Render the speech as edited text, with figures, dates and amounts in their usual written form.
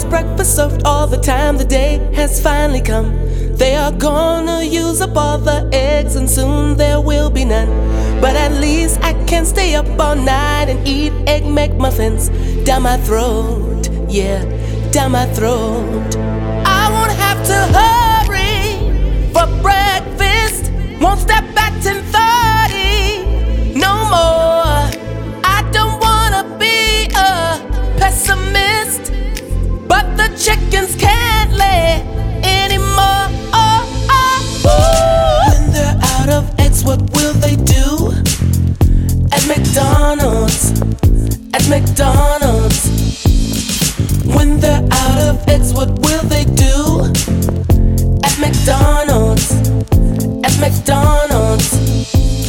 There's breakfast served all the time, the day has finally come. They are gonna use up all the eggs and soon there will be none. But at least I can stay up all night and eat Egg McMuffins down my throat, yeah, down my throat. I won't have to hurry for breakfast, won't step back 10:30 no more. I don't wanna be a pessimist, but the chickens can't lay anymore. When they're out of eggs, what will they do? At McDonald's, at McDonald's. When they're out of eggs, what will they do? At McDonald's, at McDonald's.